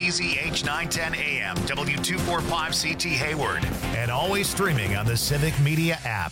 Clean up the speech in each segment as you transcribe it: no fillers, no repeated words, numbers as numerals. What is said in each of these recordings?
WBZH 910 AM, W245CT Hayward, and always streaming on the Civic Media app.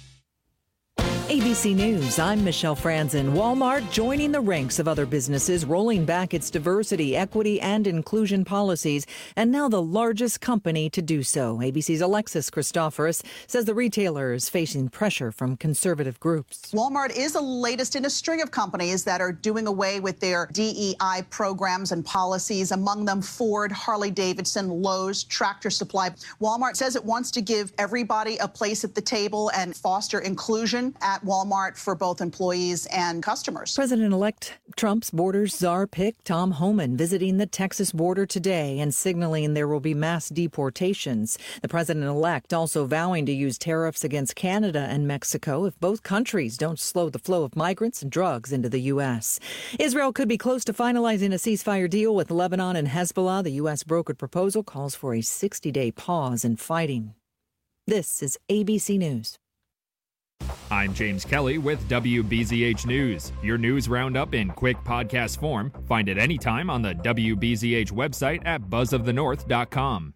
ABC News, I'm Michelle Franzen. Walmart joining the ranks of other businesses, rolling back its diversity, equity, and inclusion policies, and now the largest company to do so. ABC's Alexis Christoforous says the retailer is facing pressure from conservative groups. Walmart is the latest in a string of companies that are doing away with their DEI programs and policies, among them Ford, Harley-Davidson, Lowe's, Tractor Supply. Walmart says it wants to give everybody a place at the table and foster inclusion at Walmart for both employees and customers. President-elect Trump's border czar pick Tom Homan visiting the Texas border today and signaling there will be mass deportations. The president-elect also vowing to use tariffs against Canada and Mexico if both countries don't slow the flow of migrants and drugs into the U.S. Israel could be close to finalizing a ceasefire deal with Lebanon and Hezbollah. The U.S. brokered proposal calls for a 60-day pause in fighting. This is ABC News. I'm James Kelly with WBZH News, your news roundup in quick podcast form. Find it anytime on the WBZH website at buzzofthenorth.com.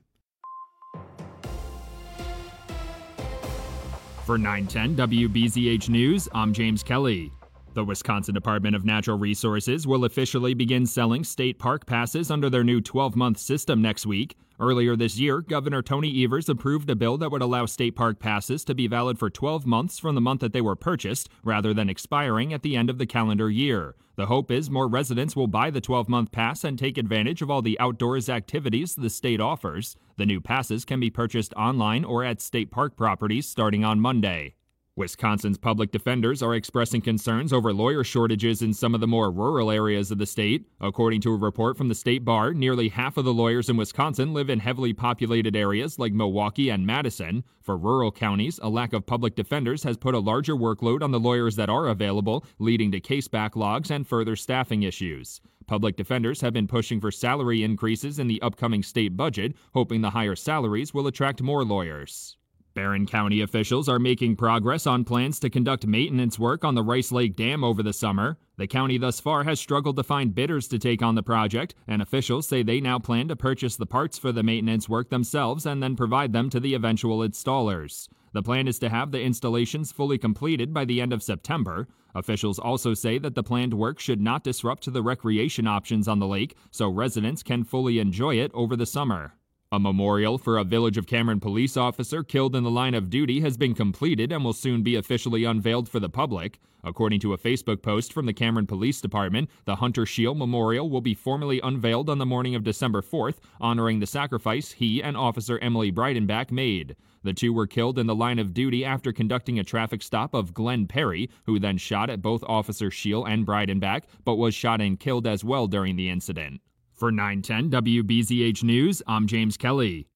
For 910 WBZH News, I'm James Kelly. The Wisconsin Department of Natural Resources will officially begin selling state park passes under their new 12-month system next week. Earlier this year, Governor Tony Evers approved a bill that would allow state park passes to be valid for 12 months from the month that they were purchased, rather than expiring at the end of the calendar year. The hope is more residents will buy the 12-month pass and take advantage of all the outdoors activities the state offers. The new passes can be purchased online or at state park properties starting on Monday. Wisconsin's public defenders are expressing concerns over lawyer shortages in some of the more rural areas of the state. According to a report from the State Bar, nearly half of the lawyers in Wisconsin live in heavily populated areas like Milwaukee and Madison. For rural counties, a lack of public defenders has put a larger workload on the lawyers that are available, leading to case backlogs and further staffing issues. Public defenders have been pushing for salary increases in the upcoming state budget, hoping the higher salaries will attract more lawyers. Barron County officials are making progress on plans to conduct maintenance work on the Rice Lake Dam over the summer. The county thus far has struggled to find bidders to take on the project, and officials say they now plan to purchase the parts for the maintenance work themselves and then provide them to the eventual installers. The plan is to have the installations fully completed by the end of September. Officials also say that the planned work should not disrupt the recreation options on the lake, so residents can fully enjoy it over the summer. A memorial for a Village of Cameron police officer killed in the line of duty has been completed and will soon be officially unveiled for the public. According to a Facebook post from the Cameron Police Department, the Hunter Shield Memorial will be formally unveiled on the morning of December 4th, honoring the sacrifice he and Officer Emily Breidenbach made. The two were killed in the line of duty after conducting a traffic stop of Glenn Perry, who then shot at both Officer Shield and Breidenbach, but was shot and killed as well during the incident. For 910 WBZH News, I'm James Kelly.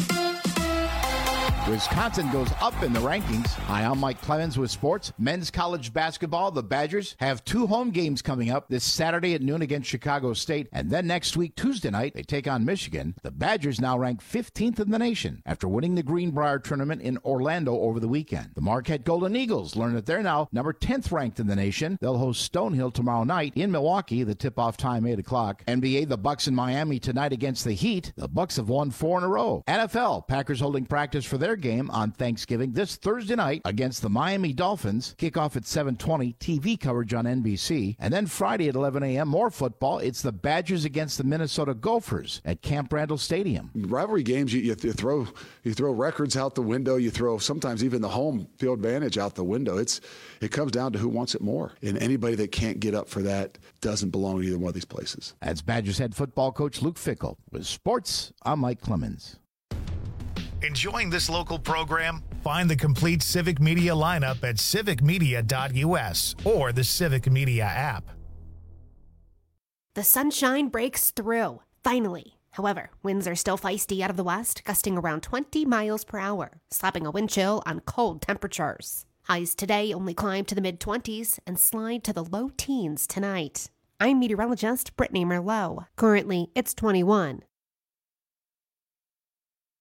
Wisconsin goes up in the rankings. Hi, I'm Mike Clemens with sports. Men's college basketball, the Badgers have 2 home games coming up this Saturday at noon against Chicago State. And then next week, Tuesday night, they take on Michigan. The Badgers now rank 15th in the nation after winning the Greenbrier tournament in Orlando over the weekend. The Marquette Golden Eagles learn that they're now number 10th ranked in the nation. They'll host Stonehill tomorrow night in Milwaukee. The tip-off time, 8 o'clock. NBA, the Bucks in Miami tonight against the Heat. The Bucks have won 4 in a row. NFL, Packers holding practice for their game on Thanksgiving this Thursday night against the Miami Dolphins. Kickoff at 7:20, TV coverage on NBC. And then Friday at 11 a.m., more football. It's the Badgers against the Minnesota Gophers at Camp Randall Stadium. Rivalry games, you throw records out the window. You throw sometimes even the home field advantage out the window. It comes down to who wants it more. And anybody that can't get up for that doesn't belong in either one of these places. That's Badgers head football coach Luke Fickell. With sports, I'm Mike Clemens. Enjoying this local program? Find the complete Civic Media lineup at civicmedia.us or the Civic Media app. The sunshine breaks through, finally. However, winds are still feisty out of the west, gusting around 20 miles per hour, slapping a wind chill on cold temperatures. Highs today only climb to the mid-20s and slide to the low teens tonight. I'm meteorologist Brittany Merlot. Currently, it's 21.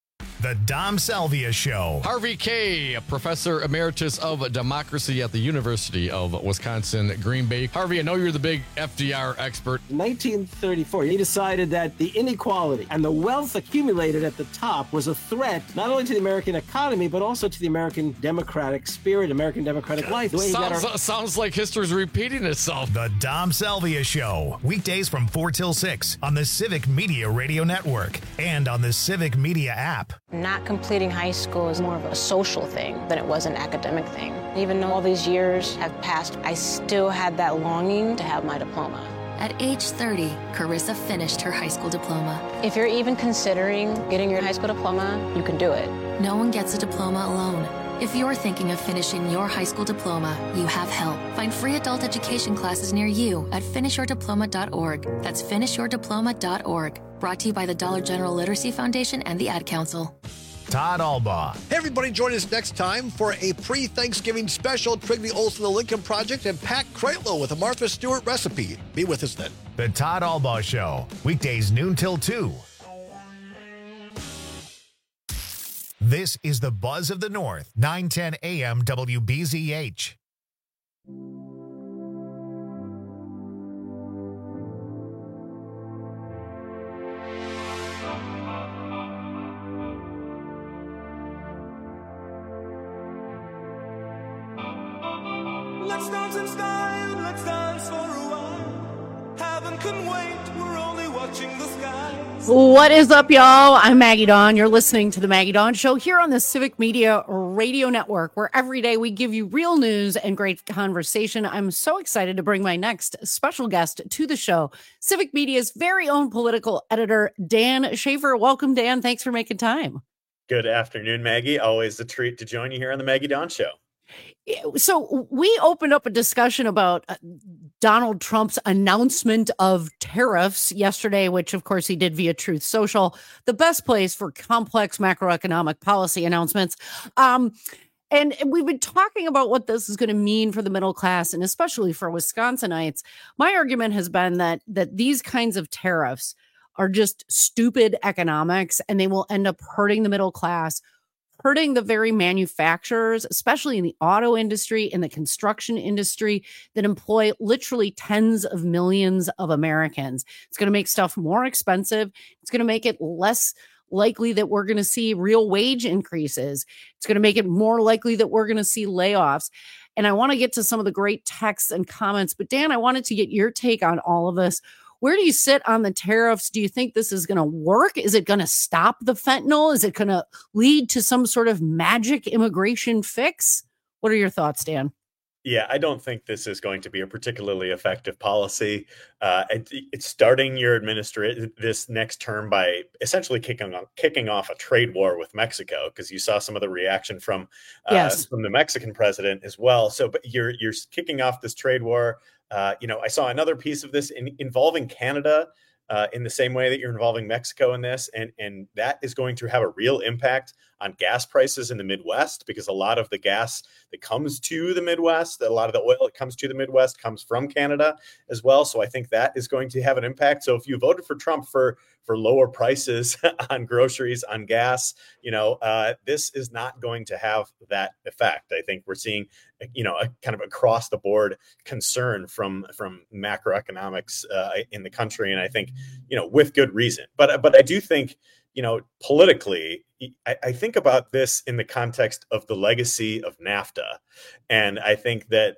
The Dom Salvia Show. Harvey Kaye, professor emeritus of democracy at the University of Wisconsin, Green Bay. Harvey, I know you're the big FDR expert. In 1934, he decided that the inequality and the wealth accumulated at the top was a threat not only to the American economy, but also to the American democratic spirit, American democratic life. The way Sounds like history's repeating itself. The Dom Salvia Show. Weekdays from 4 till 6 on the Civic Media Radio Network and on the Civic Media app. Not completing high school is more of a social thing than it was an academic thing. Even though all these years have passed, I still had that longing to have my diploma. At age 30, Carissa finished her high school diploma. If you're even considering getting your high school diploma, you can do it. No one gets a diploma alone. If you're thinking of finishing your high school diploma, you have help. Find free adult education classes near you at finishyourdiploma.org. That's finishyourdiploma.org. Brought to you by the Dollar General Literacy Foundation and the Ad Council. Todd Albaugh. Hey, everybody, join us next time for a pre-Thanksgiving special. Quigley Olson, The Lincoln Project, and Pat Kreitlow with a Martha Stewart recipe. Be with us then. The Todd Albaugh Show. Weekdays noon till 2. This is the Buzz of the North, 910 AM WBZH. Let's dance in style, let's dance for a while. Heaven can wait, we're only watching the skies. What is up, y'all? I'm Maggie Dawn. You're listening to The Maggie Dawn Show here on the Civic Media Radio Network, where every day we give you real news and great conversation. I'm so excited to bring my next special guest to the show, Civic Media's very own political editor, Dan Schaefer. Welcome, Dan. Thanks for making time. Good afternoon, Maggie. Always a treat to join you here on The Maggie Dawn Show. So we opened up a discussion about Donald Trump's announcement of tariffs yesterday, which, of course, he did via Truth Social, the best place for complex macroeconomic policy announcements. And we've been talking about what this is going to mean for the middle class, and especially for Wisconsinites. My argument has been that these kinds of tariffs are just stupid economics, and they will end up hurting the middle class, hurting the very manufacturers, especially in the auto industry and the construction industry that employ literally tens of millions of Americans. It's going to make stuff more expensive. It's going to make it less likely that we're going to see real wage increases. It's going to make it more likely that we're going to see layoffs. And I want to get to some of the great texts and comments. But Dan, I wanted to get your take on all of this. Where do you sit on the tariffs? Do you think this is going to work? Is it going to stop the fentanyl? Is it going to lead to some sort of magic immigration fix? What are your thoughts, Dan? Yeah, I don't think this is going to be a particularly effective policy. It's starting your administration this next term by essentially kicking off a trade war with Mexico, because you saw some of the reaction from the Mexican president as well. So, but you're kicking off this trade war. I saw another piece of this involving Canada in the same way that you're involving Mexico in this. And that is going to have a real impact on gas prices in the Midwest, because a lot of the gas that comes to the Midwest, a lot of the oil that comes to the Midwest comes from Canada as well. So I think that is going to have an impact. So if you voted for Trump for lower prices on groceries, on gas, this is not going to have that effect. I think we're seeing, a kind of across the board concern from macroeconomics in the country. And I think, with good reason, but I do think, politically, I think about this in the context of the legacy of NAFTA. And I think that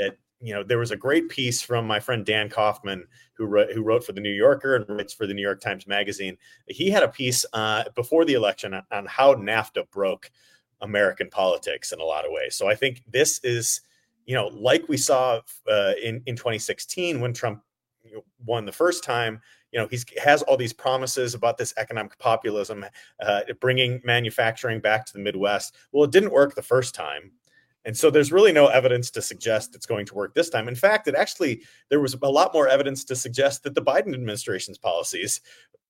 there was a great piece from my friend Dan Kaufman, who wrote for The New Yorker and writes for the New York Times Magazine. He had a piece before the election on how NAFTA broke American politics in a lot of ways. So I think this is, like we saw in 2016 when Trump won the first time. He has all these promises about this economic populism, bringing manufacturing back to the Midwest. Well, it didn't work the first time. And so there's really no evidence to suggest it's going to work this time. In fact, there was a lot more evidence to suggest that the Biden administration's policies,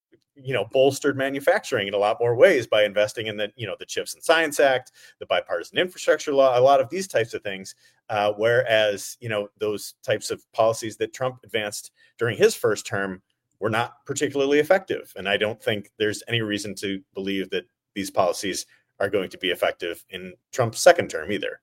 bolstered manufacturing in a lot more ways by investing in the CHIPS and Science Act, the bipartisan infrastructure law, a lot of these types of things. Whereas, those types of policies that Trump advanced during his first term were not particularly effective. And I don't think there's any reason to believe that these policies are going to be effective in Trump's second term either.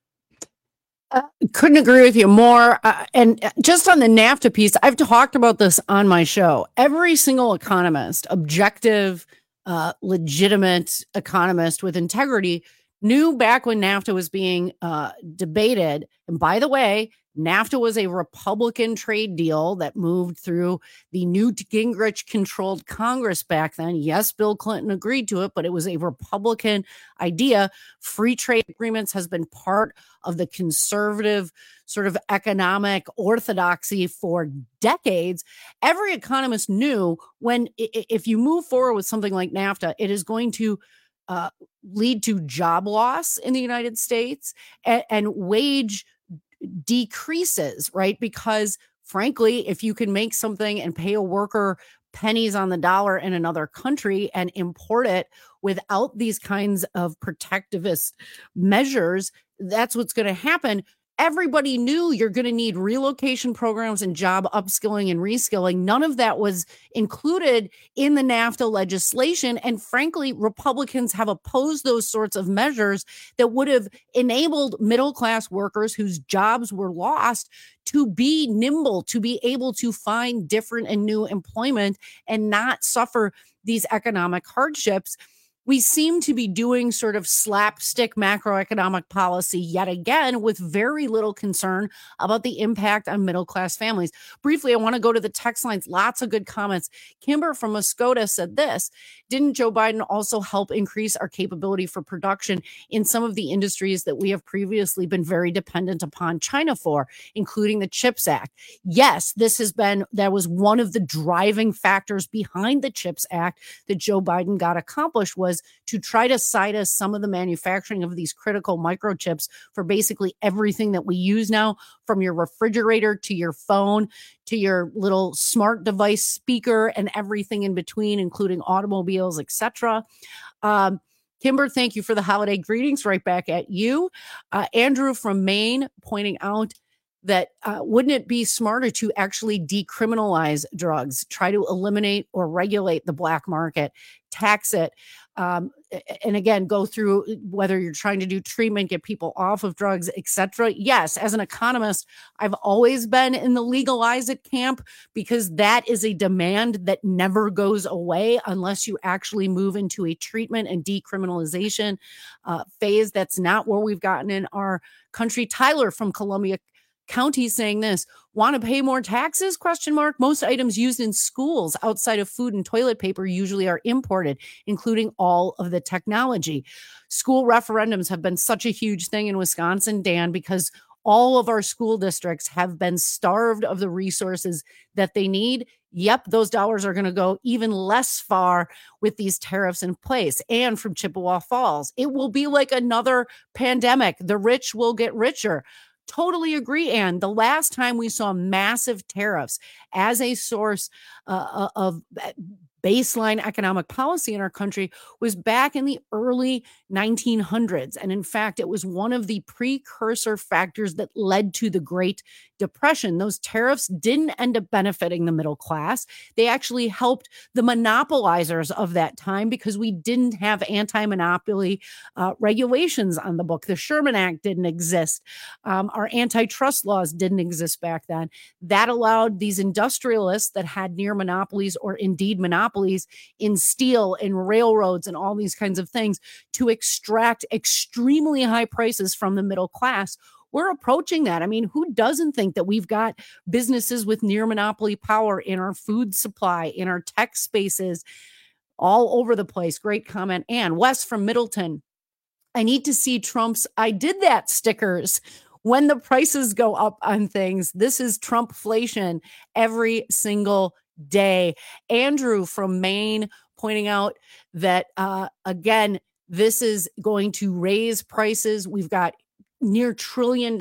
Couldn't agree with you more. And just on the NAFTA piece, I've talked about this on my show. Every single economist, objective, legitimate economist with integrity, knew back when NAFTA was being debated. And by the way, NAFTA was a Republican trade deal that moved through the Newt Gingrich-controlled Congress back then. Yes, Bill Clinton agreed to it, but it was a Republican idea. Free trade agreements has been part of the conservative sort of economic orthodoxy for decades. Every economist knew when, if you move forward with something like NAFTA, it is going to lead to job loss in the United States and wage decreases, right? Because frankly, if you can make something and pay a worker pennies on the dollar in another country and import it without these kinds of protectivist measures, that's what's going to happen. Everybody knew you're going to need relocation programs and job upskilling and reskilling. None of that was included in the NAFTA legislation. And frankly, Republicans have opposed those sorts of measures that would have enabled middle-class workers whose jobs were lost to be nimble, to be able to find different and new employment and not suffer these economic hardships. We seem to be doing sort of slapstick macroeconomic policy yet again with very little concern about the impact on middle-class families. Briefly, I want to go to the text lines. Lots of good comments. Kimber from Muskota said this: didn't Joe Biden also help increase our capability for production in some of the industries that we have previously been very dependent upon China for, including the CHIPS Act? Yes, that was one of the driving factors behind the CHIPS Act that Joe Biden got accomplished, was to try to cite us some of the manufacturing of these critical microchips for basically everything that we use now, from your refrigerator to your phone to your little smart device speaker and everything in between, including automobiles, etc. Kimber, thank you for the holiday greetings. Right back at you. Andrew from Maine pointing out that wouldn't it be smarter to actually decriminalize drugs, try to eliminate or regulate the black market, tax it, and again, go through whether you're trying to do treatment, get people off of drugs, etc. Yes, as an economist, I've always been in the legalize it camp, because that is a demand that never goes away unless you actually move into a treatment and decriminalization phase. That's not where we've gotten in our country. Tyler from Columbia County saying this: want to pay more taxes? ? Most items used in schools outside of food and toilet paper usually are imported, including all of the technology. School referendums have been such a huge thing in Wisconsin, Dan, because all of our school districts have been starved of the resources that they need. Yep, those dollars are going to go even less far with these tariffs in place. And from Chippewa Falls, it will be like another pandemic. The rich will get richer. Totally agree, Ann. The last time we saw massive tariffs as a source of baseline economic policy in our country was back in the early 1900s. And in fact, it was one of the precursor factors that led to the Great Depression. Those tariffs didn't end up benefiting the middle class. They actually helped the monopolizers of that time, because we didn't have anti-monopoly regulations on the book. The Sherman Act didn't exist. Our antitrust laws didn't exist back then. That allowed these industrialists that had near monopolies, or indeed monopolies in steel and railroads and all these kinds of things, to extract extremely high prices from the middle class. We're approaching that. I mean, who doesn't think that we've got businesses with near monopoly power in our food supply, in our tech spaces, all over the place? Great comment. And Wes from Middleton: I need to see Trump's "I did that" stickers when the prices go up on things. This is Trumpflation every single day. Andrew from Maine pointing out that, again, this is going to raise prices. We've got near $1 trillion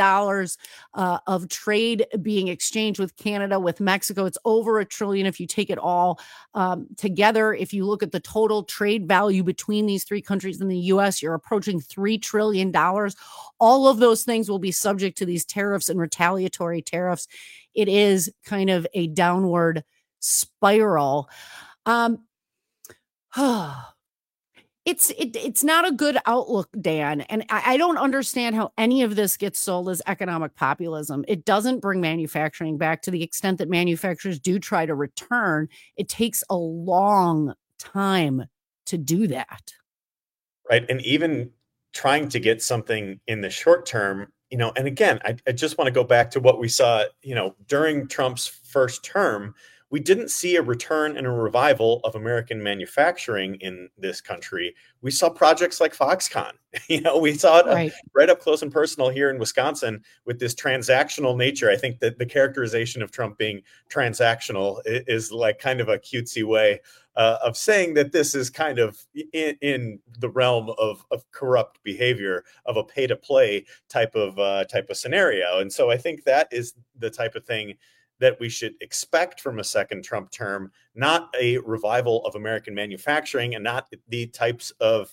of trade being exchanged with Canada, with Mexico. It's over $1 trillion if you take it all together. If you look at the total trade value between these three countries in the U.S., you're approaching $3 trillion. All of those things will be subject to these tariffs and retaliatory tariffs. It is kind of a downward spiral. It's not a good outlook, Dan. And I don't understand how any of this gets sold as economic populism. It doesn't bring manufacturing back. To the extent that manufacturers do try to return, it takes a long time to do that. Right. And even trying to get something in the short term, and again, I just want to go back to what we saw, during Trump's first term. We didn't see a return and a revival of American manufacturing in this country. We saw projects like Foxconn. We saw it right up close and personal here in Wisconsin with this transactional nature. I think that the characterization of Trump being transactional is like kind of a cutesy way of saying that this is kind of in the realm of corrupt behavior, of a pay-to-play type of scenario. And so I think that is the type of thing that we should expect from a second Trump term, not a revival of American manufacturing and not the types of,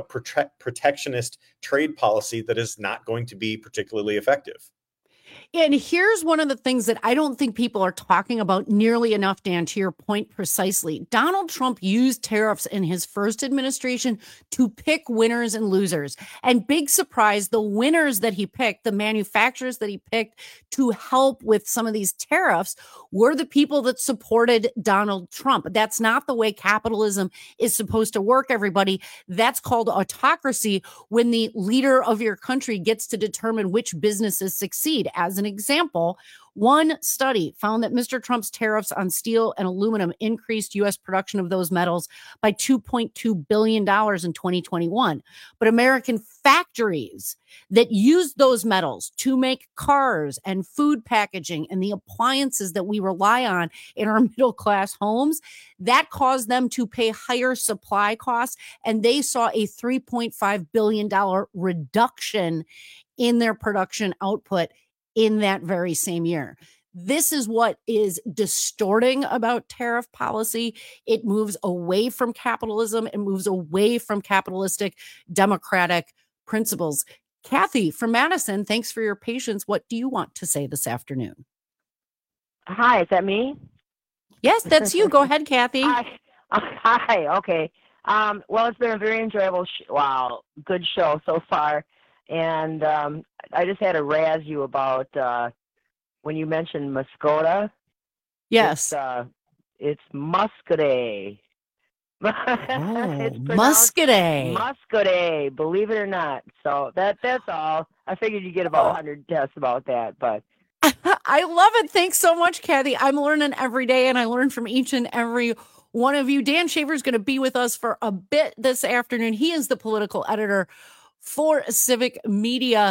protectionist trade policy that is not going to be particularly effective. And here's one of the things that I don't think people are talking about nearly enough, Dan, to your point precisely. Donald Trump used tariffs in his first administration to pick winners and losers. And big surprise, the winners that he picked, the manufacturers that he picked to help with some of these tariffs were the people that supported Donald Trump. That's not the way capitalism is supposed to work, everybody. That's called autocracy, when the leader of your country gets to determine which businesses succeed. As an example, one study found that Mr. Trump's tariffs on steel and aluminum increased U.S. production of those metals by $2.2 billion in 2021. But American factories that used those metals to make cars and food packaging and the appliances that we rely on in our middle class homes, that caused them to pay higher supply costs. And they saw a $3.5 billion reduction in their production output in that very same year. This is what is distorting about tariff policy. It moves away from capitalism. It moves away from capitalistic democratic principles. Kathy from Madison, thanks for your patience. What do you want to say this afternoon? Hi, is that me? Yes, that's you. Go ahead, Kathy. Hi. Okay. Well, it's been a very enjoyable, good show so far. And I just had to razz you about when you mentioned Muskota. Yes. It's Muscadet. It's Muscadet. Muscadet, believe it or not. So that's all. I figured you'd get about 100 tests about that, but I love it. Thanks so much, Kathy. I'm learning every day, and I learn from each and every one of you. Dan Shaver is going to be with us for a bit this afternoon. He is the political editor for Civic Media.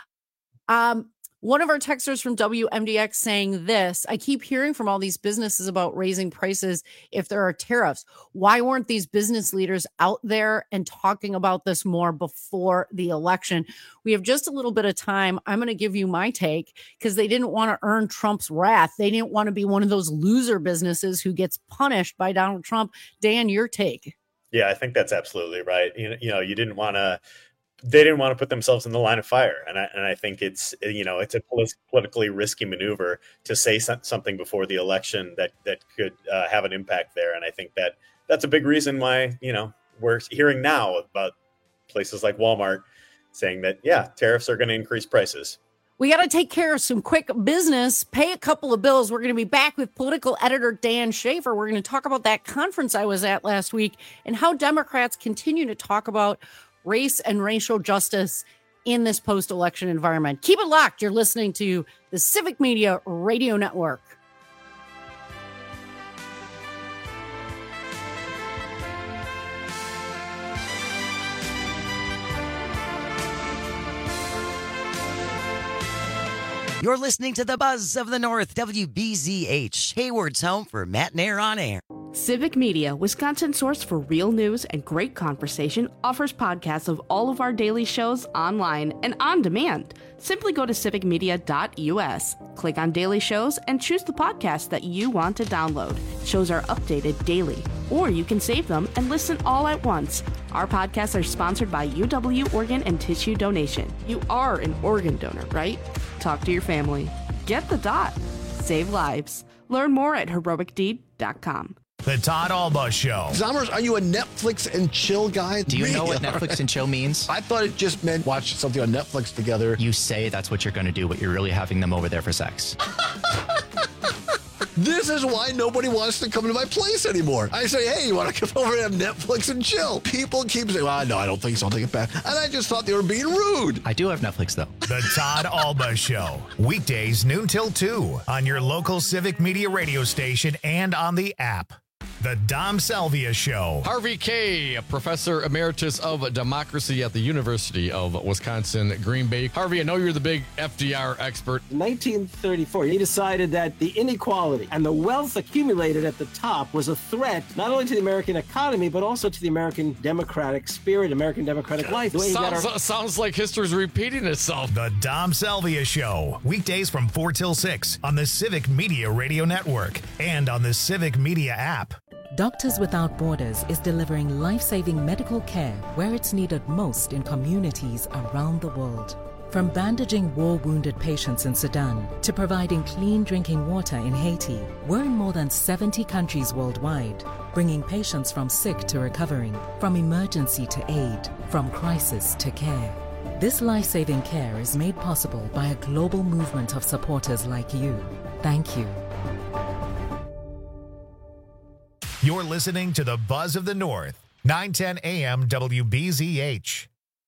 One of our texters from WMDX saying this: I keep hearing from all these businesses about raising prices if there are tariffs. Why weren't these business leaders out there and talking about this more before the election? We have just a little bit of time. I'm going to give you my take, because they didn't want to earn Trump's wrath. They didn't want to be one of those loser businesses who gets punished by Donald Trump. Dan, your take. Yeah, I think that's absolutely right. You didn't want to. They didn't want to put themselves in the line of fire. And I think it's a politically risky maneuver to say something before the election that could have an impact there. And I think that's a big reason why, we're hearing now about places like Walmart saying that, tariffs are going to increase prices. We got to take care of some quick business, pay a couple of bills. We're going to be back with political editor Dan Shaver. We're going to talk about that conference I was at last week and how Democrats continue to talk about race and racial justice in this post-election environment. Keep it locked. You're listening to the Civic Media Radio Network. You're listening to the Buzz of the North, WBZH, Hayward's home for Matt Nair on Air. Civic Media, Wisconsin's source for real news and great conversation, offers podcasts of all of our daily shows online and on demand. Simply go to civicmedia.us, click on daily shows, and choose the podcast that you want to download. Shows are updated daily, or you can save them and listen all at once. Our podcasts are sponsored by UW Organ and Tissue Donation. You are an organ donor, right? Talk to your family. Get the dot. Save lives. Learn more at heroicdeed.com. The Todd Alba Show. Zommers, are you a Netflix and chill guy? Do you know what Netflix and chill means? I thought it just meant watch something on Netflix together. You say that's what you're going to do, but you're really having them over there for sex. This is why nobody wants to come to my place anymore. I say, hey, you want to come over and have Netflix and chill? People keep saying, well, no, I don't think so. I'll take it back. And I just thought they were being rude. I do have Netflix, though. The Todd Alba Show. Weekdays noon till 2 on your local Civic Media radio station and on the app. The Dom Salvia Show. Harvey Kaye, professor emeritus of democracy at the University of Wisconsin, Green Bay. Harvey, I know you're the big FDR expert. In 1934, he decided that the inequality and the wealth accumulated at the top was a threat not only to the American economy, but also to the American democratic spirit, American democratic life. The way Sounds like history's repeating itself. The Dom Salvia Show. Weekdays from 4 till 6 on the Civic Media Radio Network and on the Civic Media app. Doctors Without Borders is delivering life-saving medical care where it's needed most in communities around the world. From bandaging war-wounded patients in Sudan to providing clean drinking water in Haiti, we're in more than 70 countries worldwide, bringing patients from sick to recovering, from emergency to aid, from crisis to care. This life-saving care is made possible by a global movement of supporters like you. Thank you. You're listening to the Buzz of the North, 910 AM WBZH.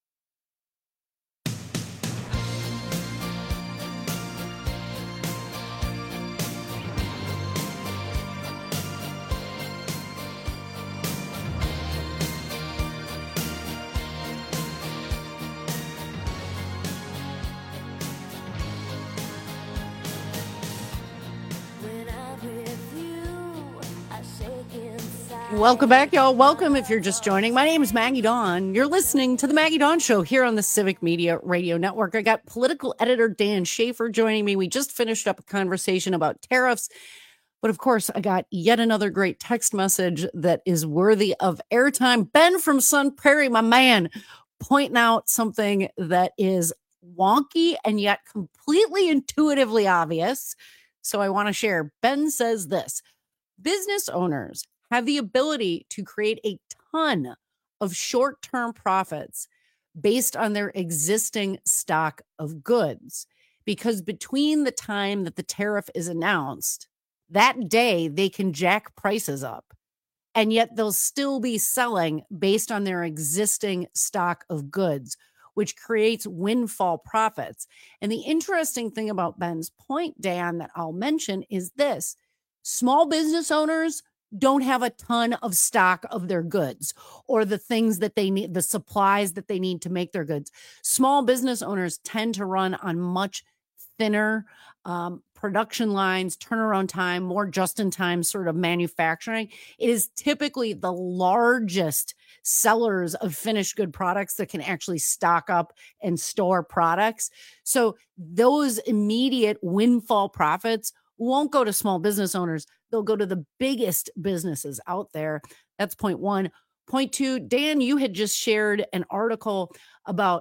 Welcome back, y'all. Welcome if you're just joining. My name is Maggie Dawn. You're listening to the Maggie Dawn Show here on the Civic Media Radio Network. I got political editor Dan Schaefer joining me. We just finished up a conversation about tariffs. But of course, I got yet another great text message that is worthy of airtime. Ben from Sun Prairie, my man, pointing out something that is wonky and yet completely intuitively obvious. So I want to share. Ben says this: business owners have the ability to create a ton of short-term profits based on their existing stock of goods, because between the time that the tariff is announced, that day they can jack prices up, and yet they'll still be selling based on their existing stock of goods, which creates windfall profits. And the interesting thing about Ben's point, Dan, that I'll mention is this: small business owners don't have a ton of stock of their goods or the things that they need, the supplies that they need to make their goods. Small business owners tend to run on much thinner production lines, turnaround time, more just-in-time sort of manufacturing. It is typically the largest sellers of finished good products that can actually stock up and store products. So those immediate windfall profits won't go to small business owners. They'll go to the biggest businesses out there. That's point one. Point two, Dan, you had just shared an article about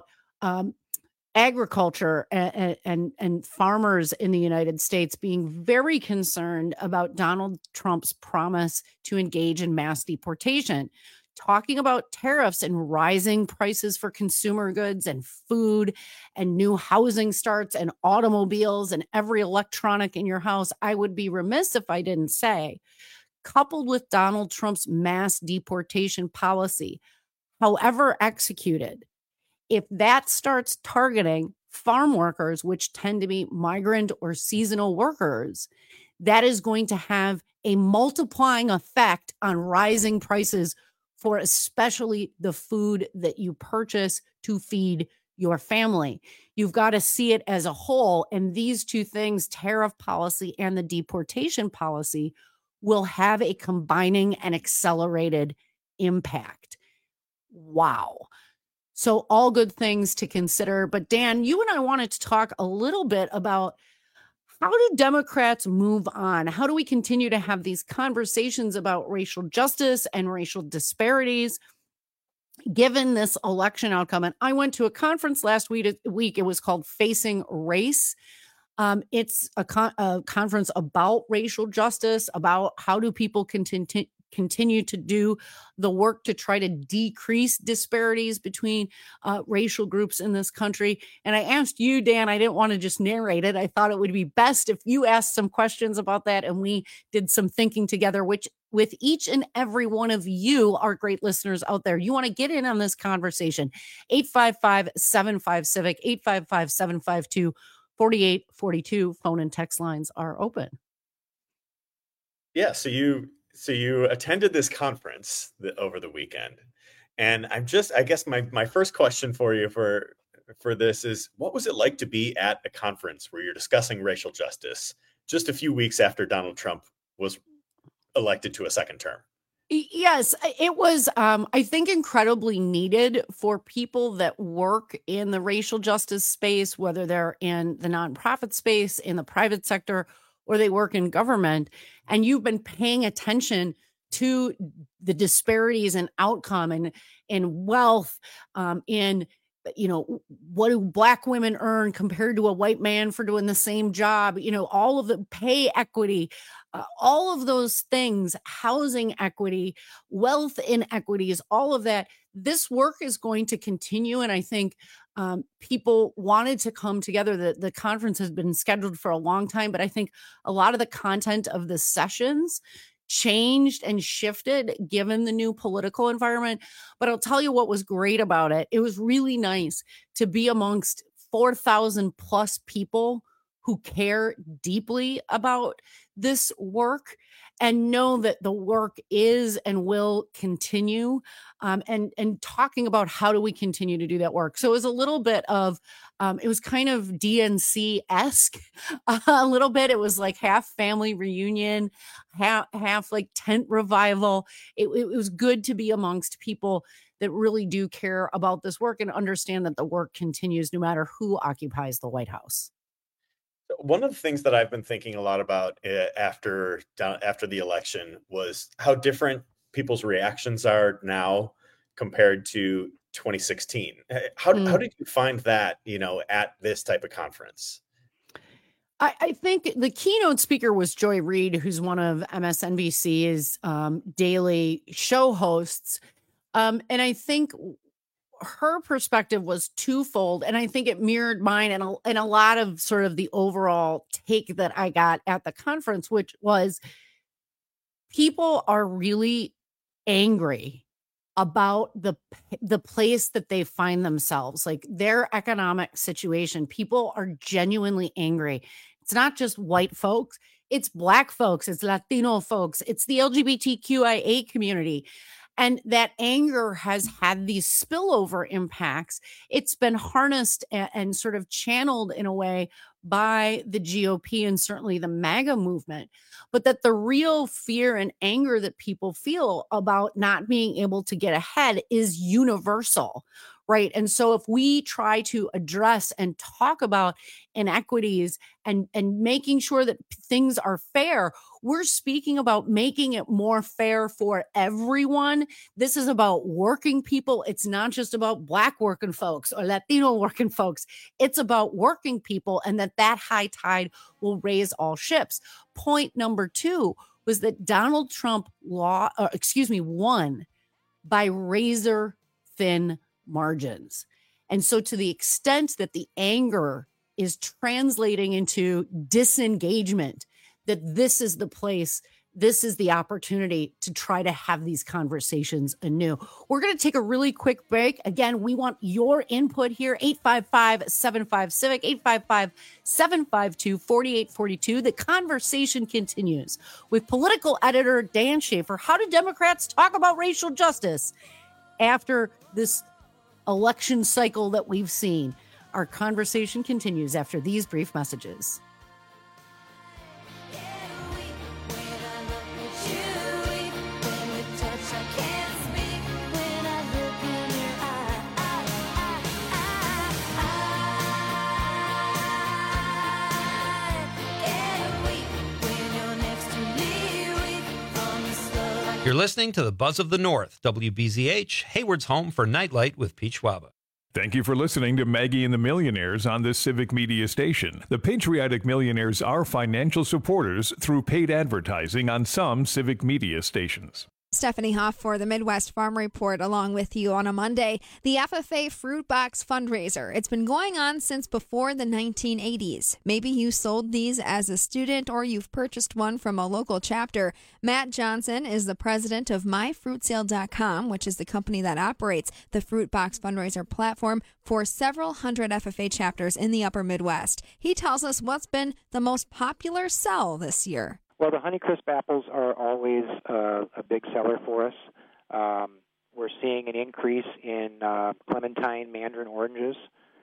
agriculture and farmers in the United States being very concerned about Donald Trump's promise to engage in mass deportation, talking about tariffs and rising prices for consumer goods and food and new housing starts and automobiles and every electronic in your house. I would be remiss if I didn't say, coupled with Donald Trump's mass deportation policy, however executed, if that starts targeting farm workers, which tend to be migrant or seasonal workers, that is going to have a multiplying effect on rising prices for especially the food that you purchase to feed your family. You've got to see it as a whole. And these two things, tariff policy and the deportation policy, will have a combining and accelerated impact. Wow. So all good things to consider. But Dan, you and I wanted to talk a little bit about how do Democrats move on? How do we continue to have these conversations about racial justice and racial disparities given this election outcome? And I went to a conference last week. It was called Facing Race. It's a conference about racial justice, about how do people continue to do the work to try to decrease disparities between racial groups in this country. And I asked you, Dan, I didn't want to just narrate it. I thought it would be best if you asked some questions about that and we did some thinking together, which with each and every one of you, our great listeners out there, you want to get in on this conversation. 855-75-CIVIC, 855-752-4842. Phone and text lines are open. Yeah, so you attended this conference over the weekend, and I guess my first question for you for this is, what was it like to be at a conference where you're discussing racial justice just a few weeks after Donald Trump was elected to a second term? Yes, it was, I think, incredibly needed for people that work in the racial justice space, whether they're in the nonprofit space, in the private sector, or they work in government. And you've been paying attention to the disparities in outcome and in wealth, in, what do Black women earn compared to a white man for doing the same job? All of the pay equity, all of those things, housing equity, wealth inequities, all of that. This work is going to continue. And I think people wanted to come together. The conference has been scheduled for a long time, but I think a lot of the content of the sessions changed and shifted given the new political environment. But I'll tell you what was great about it. It was really nice to be amongst 4,000 plus people who care deeply about this work and know that the work is and will continue, and talking about how do we continue to do that work. So it was a little bit of, it was kind of DNC-esque a little bit. It was like half family reunion, half like tent revival. It was good to be amongst people that really do care about this work and understand that the work continues no matter who occupies the White House. One of the things that I've been thinking a lot about after the election was how different people's reactions are now compared to 2016. How did you find that, at this type of conference? I think the keynote speaker was Joy Reid, who's one of MSNBC's daily show hosts. And I think her perspective was twofold, and I think it mirrored mine and a lot of sort of the overall take that I got at the conference, which was people are really angry about the place that they find themselves, like their economic situation. People are genuinely angry. It's not just white folks, it's Black folks, it's Latino folks, it's the LGBTQIA community. And that anger has had these spillover impacts. It's been harnessed and sort of channeled in a way by the GOP and certainly the MAGA movement. But that the real fear and anger that people feel about not being able to get ahead is universal, right? And so if we try to address and talk about inequities and making sure that things are fair, we're speaking about making it more fair for everyone. This is about working people. It's not just about Black working folks or Latino working folks. It's about working people, and that high tide will raise all ships. Point number 2 was that Donald Trump won by razor thin margins. And so to the extent that the anger is translating into disengagement, that this is the place, this is the opportunity to try to have these conversations anew. We're going to take a really quick break. Again, we want your input here, 855-75-CIVIC, 855-752-4842. The conversation continues with political editor Dan Schaefer. How do Democrats talk about racial justice after this election cycle that we've seen? Our conversation continues after these brief messages. You're listening to the Buzz of the North, WBZH, Hayward's home for Nightlight with Pete Schwaba. Thank you for listening to Maggie and the Millionaires on this Civic Media station. The Patriotic Millionaires are financial supporters through paid advertising on some Civic Media stations. Stephanie Hoff for the Midwest Farm Report along with you on a Monday. The FFA Fruit Box fundraiser. It's been going on since before the 1980s. Maybe you sold these as a student or you've purchased one from a local chapter. Matt Johnson is the president of MyFruitSale.com, which is the company that operates the Fruit Box fundraiser platform for several hundred FFA chapters in the upper Midwest. He tells us what's been the most popular sell this year. Well, the Honeycrisp apples are always a big seller for us. We're seeing an increase in clementine, mandarin oranges.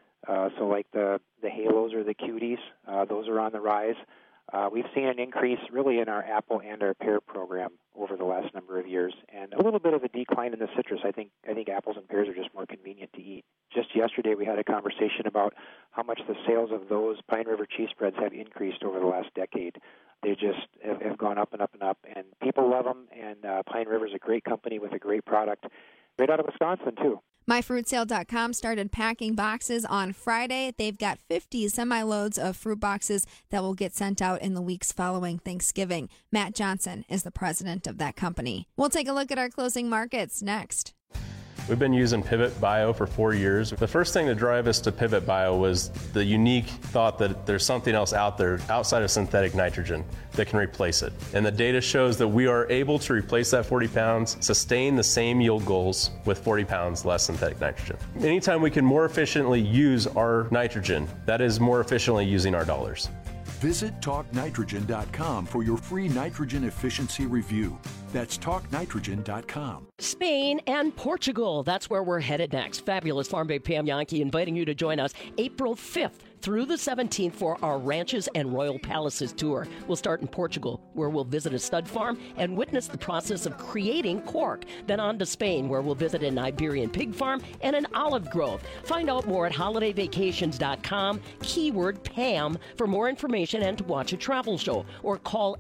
So like the halos or the cuties, those are on the rise. We've seen an increase really in our apple and our pear program over the last number of years, and a little bit of a decline in the citrus. I think apples and pears are just more convenient to eat. Just yesterday we had a conversation about how much the sales of those Pine River cheese spreads have increased over the last decade. They just have gone up and up and up, and people love them, and Pine River is a great company with a great product, right out of Wisconsin, too. MyFruitSale.com started packing boxes on Friday. They've got 50 semi-loads of fruit boxes that will get sent out in the weeks following Thanksgiving. Matt Johnson is the president of that company. We'll take a look at our closing markets next. We've been using Pivot Bio for 4 years. The first thing to drive us to Pivot Bio was the unique thought that there's something else out there outside of synthetic nitrogen that can replace it. And the data shows that we are able to replace that 40 pounds, sustain the same yield goals with 40 pounds less synthetic nitrogen. Anytime we can more efficiently use our nitrogen, that is more efficiently using our dollars. Visit TalkNitrogen.com for your free nitrogen efficiency review. That's TalkNitrogen.com. Spain and Portugal. That's where we're headed next. Fabulous Farm Babe Pam Yankee inviting you to join us April 5th through the 17th for our Ranches and Royal Palaces tour. We'll start in Portugal, where we'll visit a stud farm and witness the process of creating cork. Then on to Spain, where we'll visit an Iberian pig farm and an olive grove. Find out more at holidayvacations.com, keyword Pam, for more information and to watch a travel show. Or call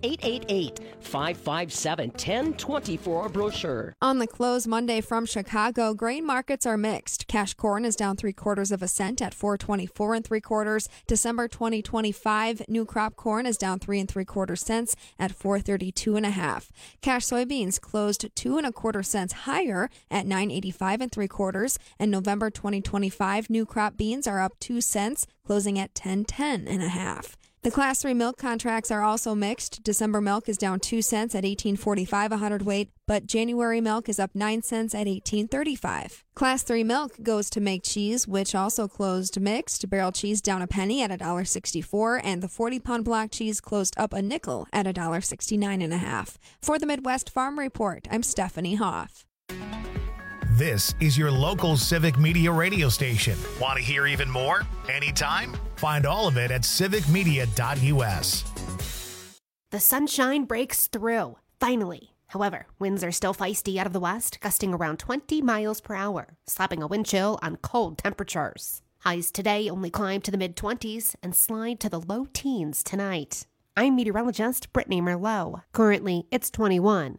888-557-1020 for a brochure. On the close Monday from Chicago, grain markets are mixed. Cash corn is down 3/4 cent at $4.24 3/4. December 2025 new crop corn is down 3 3/4 cents at $4.32 1/2. Cash soybeans closed 2 1/4 cents higher at $9.85 3/4. And November 2025 new crop beans are up 2 cents, closing at $10.10 1/2. The Class 3 milk contracts are also mixed. December milk is down 2 cents at $18.45 a hundredweight, but January milk is up 9 cents at $18.35. Class 3 milk goes to make cheese, which also closed mixed. Barrel cheese down a penny at $1.64, and the 40-pound block cheese closed up a nickel at $1.69 1/2. For the Midwest Farm Report, I'm Stephanie Hoff. This is your local Civic Media radio station. Want to hear even more? Anytime? Find all of it at civicmedia.us. The sunshine breaks through, finally. However, winds are still feisty out of the west, gusting around 20 miles per hour, slapping a wind chill on cold temperatures. Highs today only climb to the mid-20s and slide to the low teens tonight. I'm meteorologist Brittany Merlot. Currently, it's 21.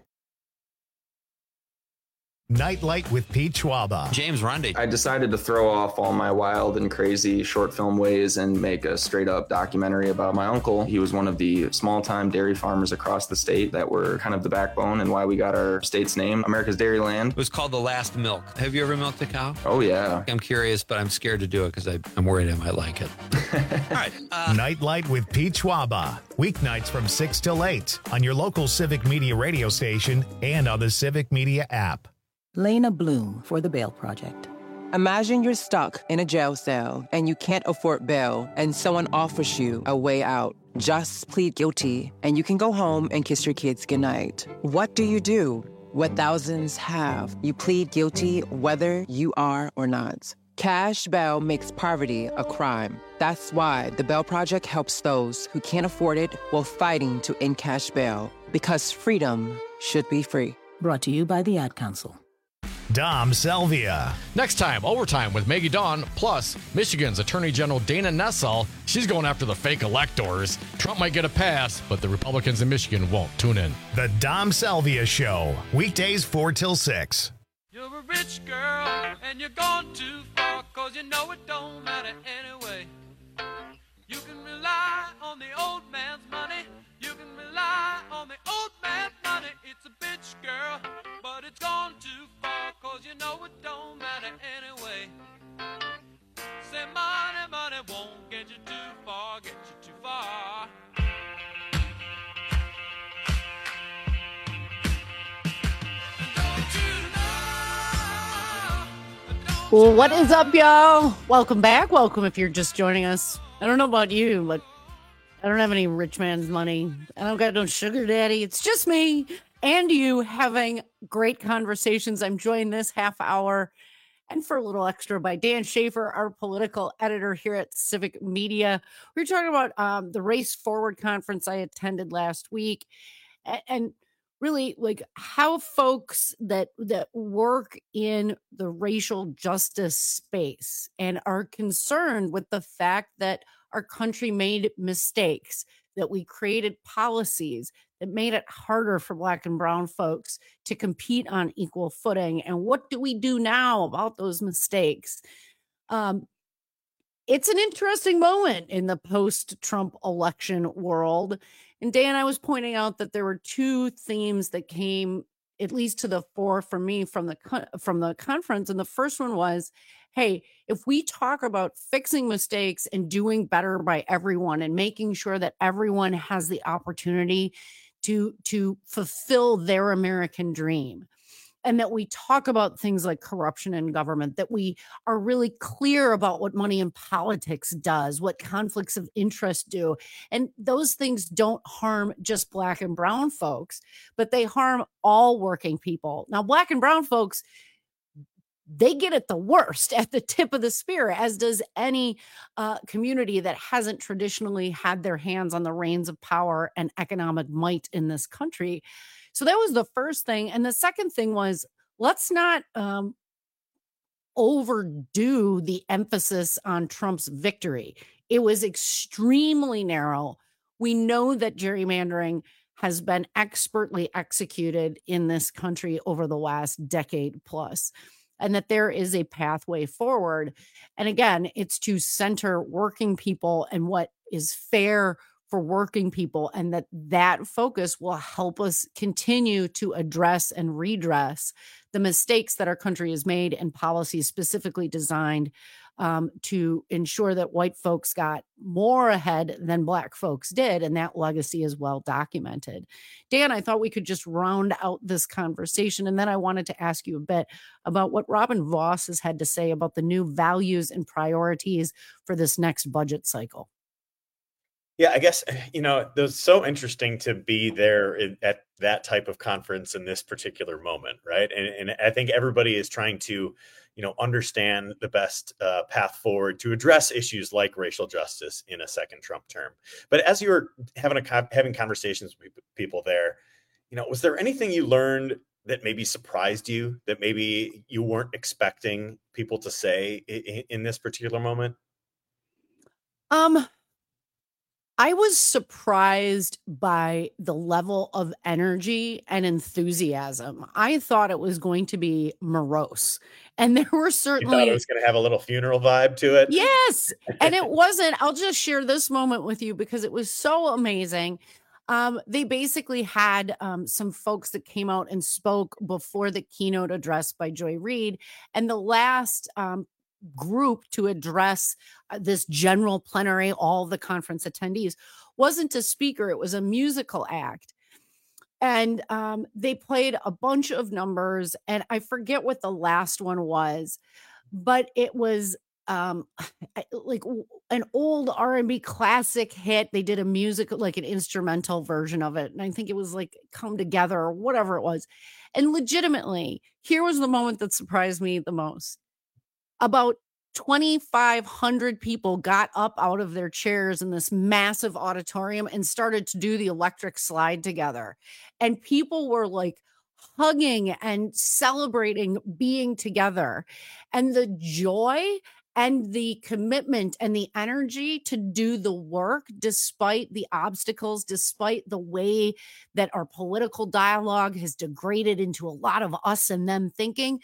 Nightlight with Pete Schwaba. James Rundy. I decided to throw off all my wild and crazy short film ways and make a straight up documentary about my uncle. He was one of the small time dairy farmers across the state that were kind of the backbone and why we got our state's name, America's Dairyland. It was called The Last Milk. Have you ever milked a cow? Oh, yeah. I'm curious, but I'm scared to do it because I'm worried I might like it. All right. Nightlight with Pete Schwaba. Weeknights from 6 till 8 on your local Civic Media radio station and on the Civic Media app. Lena Bloom for the Bail Project. Imagine you're stuck in a jail cell and you can't afford bail and someone offers you a way out. Just plead guilty and you can go home and kiss your kids goodnight. What do? What thousands have. You plead guilty whether you are or not. Cash bail makes poverty a crime. That's why the Bail Project helps those who can't afford it while fighting to end cash bail. Because freedom should be free. Brought to you by the Ad Council. Dom Selvia. Next time, Overtime with Maggie Dawn, plus Michigan's Attorney General Dana Nessel. She's going after the fake electors. Trump might get a pass, but the Republicans in Michigan won't. Tune in. The Dom Selvia Show, weekdays 4 till 6. You're a rich girl and you're gone too far, 'cause you know it don't matter anyway. You can rely on the old man's money. You can rely on the old man's money. It's a bitch, girl, but it's gone too far, 'cause you know it don't matter anyway. Say money, money won't get you too far, get you too far. Well, what is up, y'all? Welcome back. Welcome if you're just joining us. I don't know about you, but I don't have any rich man's money. I don't got no sugar daddy. It's just me and you having great conversations. I'm joined this half hour and for a little extra by Dan Schaefer, our political editor here at Civic Media. We were talking about the Race Forward conference I attended last week, and really like how folks that work in the racial justice space and are concerned with the fact that our country made mistakes, that we created policies that made it harder for Black and brown folks to compete on equal footing. And what do we do now about those mistakes? It's an interesting moment in the post-Trump election world. And Dan, I was pointing out that there were two themes that came at least to the fore for me from the conference. And the first one was, hey, if we talk about fixing mistakes and doing better by everyone and making sure that everyone has the opportunity to fulfill their American dream, and that we talk about things like corruption in government, that we are really clear about what money in politics does, what conflicts of interest do. And those things don't harm just Black and brown folks, but they harm all working people. Now, Black and brown folks, they get it the worst at the tip of the spear, as does any community that hasn't traditionally had their hands on the reins of power and economic might in this country. So that was the first thing. And the second thing was, let's not overdo the emphasis on Trump's victory. It was extremely narrow. We know that gerrymandering has been expertly executed in this country over the last decade plus, and that there is a pathway forward. And again, it's to center working people and what is fair for working people, and that focus will help us continue to address and redress the mistakes that our country has made and policies specifically designed to ensure that white folks got more ahead than Black folks did. And that legacy is well documented. Dan, I thought we could just round out this conversation. And then I wanted to ask you a bit about what Robin Vos has had to say about the new values and priorities for this next budget cycle. Yeah, I guess, it was so interesting to be there at that type of conference in this particular moment, right? And I think everybody is trying to, understand the best path forward to address issues like racial justice in a second Trump term. But as you were having conversations with people there, was there anything you learned that maybe surprised you, that maybe you weren't expecting people to say in this particular moment? I was surprised by the level of energy and enthusiasm. I thought it was going to be morose. And there were certainly... You thought it was going to have a little funeral vibe to it? Yes. And it wasn't. I'll just share this moment with you because it was so amazing. They basically had some folks that came out and spoke before the keynote address by Joy Reid. And the last group to address this general plenary, all the conference attendees, wasn't a speaker. It was a musical act. And they played a bunch of numbers, and I forget what the last one was, but it was like an old R&B classic hit. They did a music, like an instrumental version of it. And I think it was like Come Together or whatever it was. And legitimately, here was the moment that surprised me the most. About 2,500 people got up out of their chairs in this massive auditorium and started to do the electric slide together. And people were like hugging and celebrating being together. And the joy and the commitment and the energy to do the work, despite the obstacles, despite the way that our political dialogue has degraded into a lot of us and them thinking,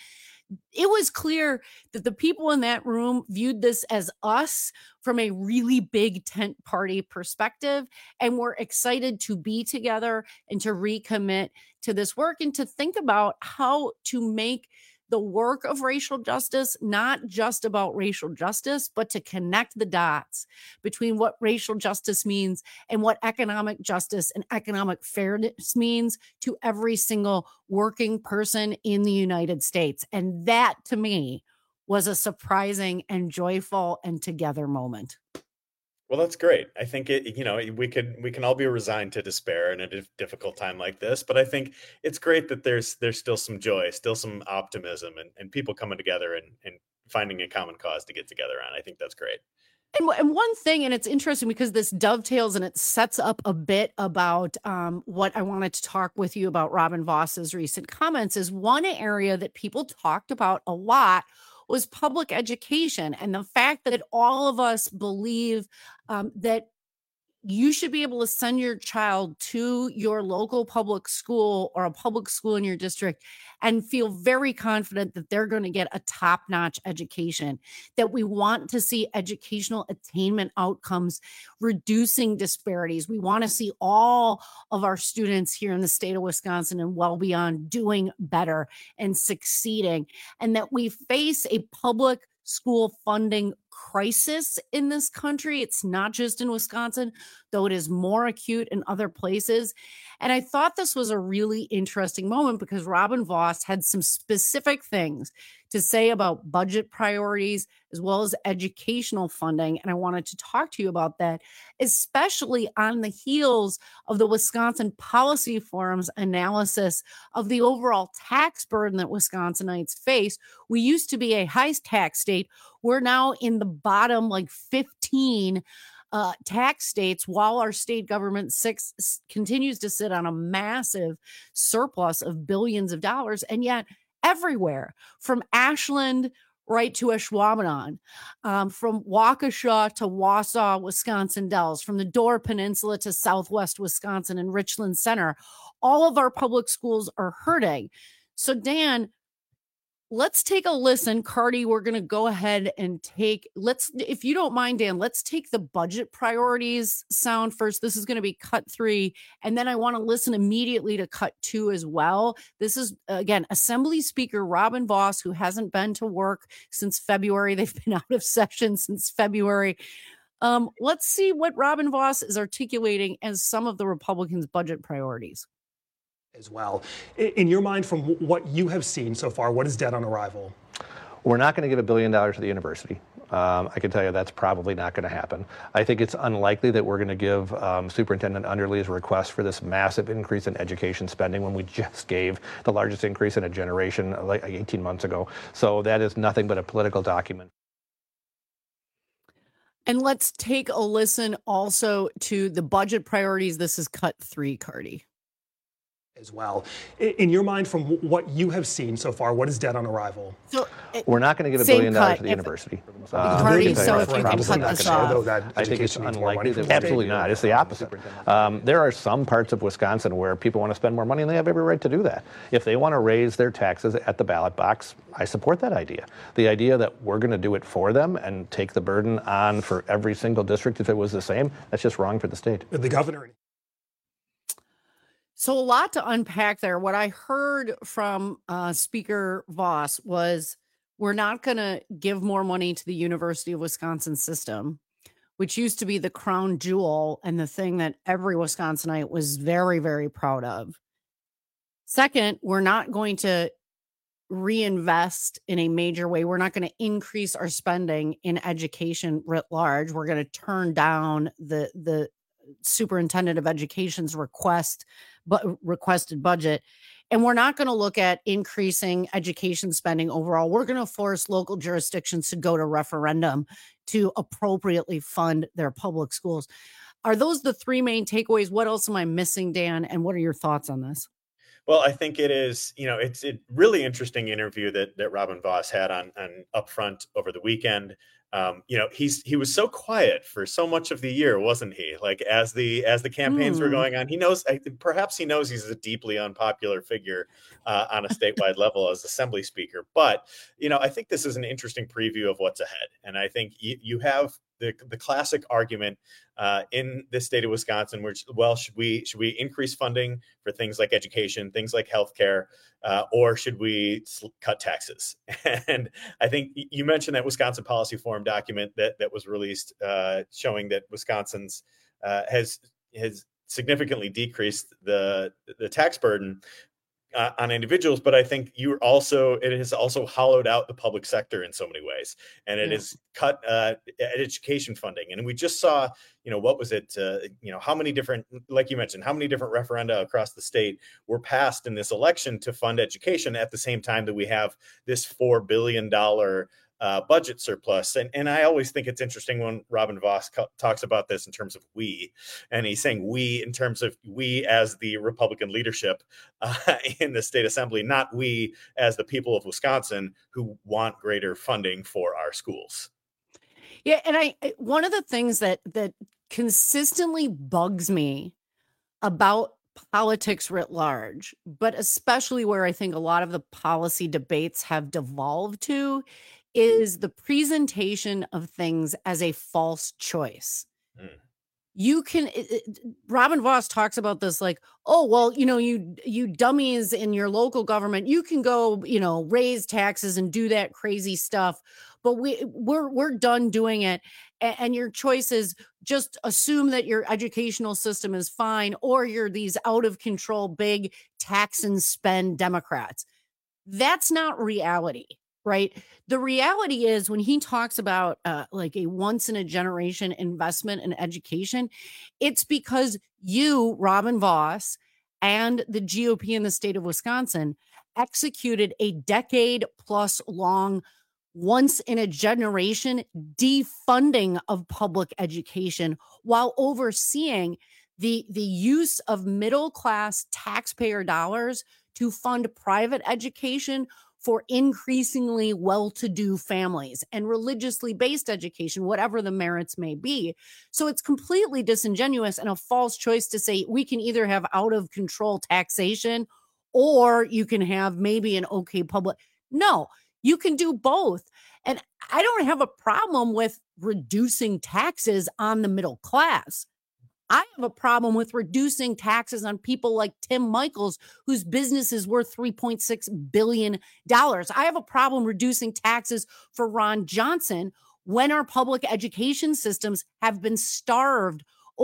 it was clear that the people in that room viewed this as us from a really big tent party perspective, and we're excited to be together and to recommit to this work and to think about how to make the work of racial justice not just about racial justice, but to connect the dots between what racial justice means and what economic justice and economic fairness means to every single working person in the United States. And that, to me, was a surprising and joyful and together moment. Well, that's great. I think we can all be resigned to despair in a difficult time like this, but I think it's great that there's still some joy, still some optimism, and people coming together and finding a common cause to get together on. I think that's great. And one thing, and it's interesting because this dovetails and it sets up a bit about what I wanted to talk with you about Robin Voss's recent comments, is one area that people talked about a lot was public education, and the fact that all of us believe that you should be able to send your child to your local public school or a public school in your district and feel very confident that they're going to get a top-notch education, that we want to see educational attainment outcomes reducing disparities. We want to see all of our students here in the state of Wisconsin and well beyond doing better and succeeding, and that we face a public school funding crisis in this country. It's not just in Wisconsin, though it is more acute in other places. And I thought this was a really interesting moment because Robin Voss had some specific things to say about budget priorities as well as educational funding. And I wanted to talk to you about that, especially on the heels of the Wisconsin Policy Forum's analysis of the overall tax burden that Wisconsinites face. We used to be a high tax state. We're now in the bottom 15 tax states, while our state government continues to sit on a massive surplus of billions of dollars. And yet everywhere from Ashland right to Ashwaubenon, from Waukesha to Wausau, Wisconsin Dells, from the Door Peninsula to Southwest Wisconsin and Richland Center, all of our public schools are hurting. So let's take a listen. Cardi, we're going to go ahead and if you don't mind, Dan, let's take the budget priorities sound first. This is going to be cut 3. And then I want to listen immediately to cut 2 as well. This is, again, Assembly Speaker Robin Voss, who hasn't been to work since February. They've been out of session since February. Let's see what Robin Voss is articulating as some of the Republicans' budget priorities. As well. In your mind, from what you have seen so far, what is dead on arrival? We're not going to give $1 billion to the university. I can tell you that's probably not going to happen. I think it's unlikely that we're going to give Superintendent Underly's request for this massive increase in education spending when we just gave the largest increase in a generation like 18 months ago. So that is nothing but a political document. And let's take a listen also to the budget priorities. This is cut 3, Cardi. As well. In your mind, from what you have seen so far, what is dead on arrival? So we're not going to give $1 billion to the university. I think it's unlikely that absolutely not. It's the opposite. There are some parts of Wisconsin where people want to spend more money, and they have every right to do that. If they want to raise their taxes at the ballot box, I support that idea. The idea that we're going to do it for them and take the burden on for every single district if it was the same, that's just wrong for the state. The governor. So a lot to unpack there. What I heard from Speaker Voss was we're not going to give more money to the University of Wisconsin system, which used to be the crown jewel and the thing that every Wisconsinite was very, very proud of. Second, we're not going to reinvest in a major way. We're not going to increase our spending in education writ large. We're going to turn down the Superintendent of Education's requested budget. And we're not going to look at increasing education spending overall. We're going to force local jurisdictions to go to referendum to appropriately fund their public schools. Are those the 3 main takeaways? What else am I missing, Dan? And what are your thoughts on this? Well, I think it is, it's a really interesting interview that Robin Voss had on Upfront over the weekend. He was so quiet for so much of the year, wasn't he? Like as the campaigns were going on, perhaps he knows he's a deeply unpopular figure on a statewide level as Assembly Speaker. But I think this is an interesting preview of what's ahead, and I think you have the classic argument in the state of Wisconsin, which, well, should we increase funding for things like education, things like healthcare, or should we cut taxes? And I think you mentioned that Wisconsin Policy Forum document that was released, showing that Wisconsin's has significantly decreased the tax burden on individuals, but I think it has also hollowed out the public sector in so many ways, and it has cut education funding. And we just saw, what was it? How many different, like you mentioned, how many different referenda across the state were passed in this election to fund education at the same time that we have this $4 billion budget surplus. And I always think it's interesting when Robin Voss talks about this in terms of we, and he's saying we in terms of we as the Republican leadership in the state assembly, not we as the people of Wisconsin who want greater funding for our schools. Yeah. And one of the things that consistently bugs me about politics writ large, but especially where I think a lot of the policy debates have devolved to, is the presentation of things as a false choice. You can, Robin Voss talks about this like, oh, well, you dummies in your local government, you can go, raise taxes and do that crazy stuff, but we're done doing it. And your choice is just assume that your educational system is fine, or you're these out of control, big tax and spend Democrats. That's not reality. Right. The reality is when he talks about like a once in a generation investment in education, it's because you, Robin Voss, and the GOP in the state of Wisconsin executed a decade plus long, once in a generation defunding of public education while overseeing the use of middle class taxpayer dollars to fund private education for increasingly well-to-do families and religiously based education, whatever the merits may be. So it's completely disingenuous and a false choice to say we can either have out-of-control taxation or you can have maybe an okay public. No, you can do both. And I don't have a problem with reducing taxes on the middle class. I have a problem with reducing taxes on people like Tim Michaels, whose business is worth $3.6 billion. I have a problem reducing taxes for Ron Johnson when our public education systems have been starved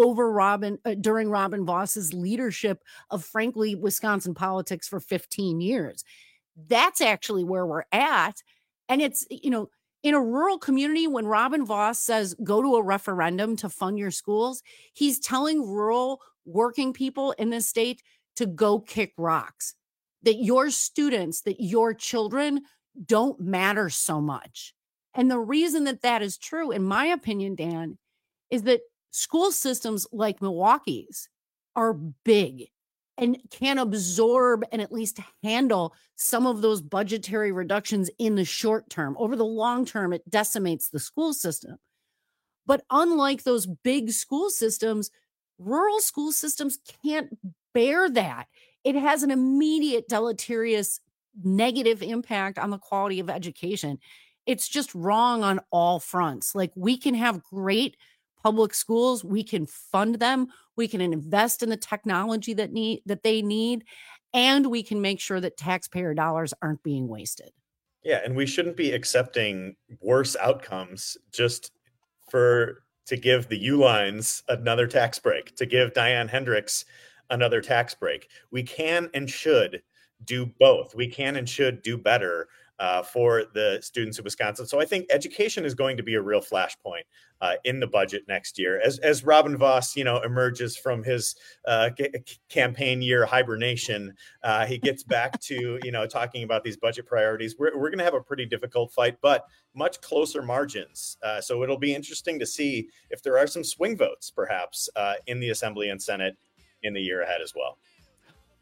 during Robin Voss's leadership of, frankly, Wisconsin politics for 15 years. That's actually where we're at. And it's, in a rural community, when Robin Voss says, go to a referendum to fund your schools, he's telling rural working people in this state to go kick rocks, that your students, that your children don't matter so much. And the reason that is true, in my opinion, Dan, is that school systems like Milwaukee's are big and can absorb and at least handle some of those budgetary reductions in the short term. Over the long term, it decimates the school system. But unlike those big school systems, rural school systems can't bear that. It has an immediate deleterious negative impact on the quality of education. It's just wrong on all fronts. Like, we can have great public schools, we can fund them, we can invest in the technology that they need, and we can make sure that taxpayer dollars aren't being wasted. Yeah, and we shouldn't be accepting worse outcomes just to give the Uihleins another tax break, to give Diane Hendricks another tax break. We can and should do both. We can and should do better for the students of Wisconsin. So I think education is going to be a real flashpoint in the budget next year. As Robin Voss, emerges from his campaign year hibernation, he gets back to, talking about these budget priorities. We're going to have a pretty difficult fight, but much closer margins. So it'll be interesting to see if there are some swing votes, perhaps, in the Assembly and Senate in the year ahead as well.